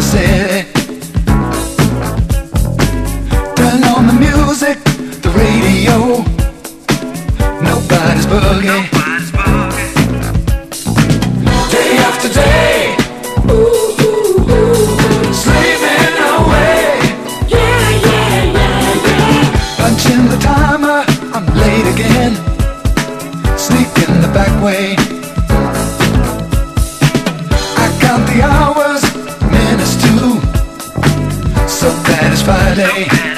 city. Turn on the music, the radio. Nobody's boogie. Day after day, slaving away. Punching the timer, I'm late again. Sneaking the back way. I count the hours, minutes too. So that it's Friday.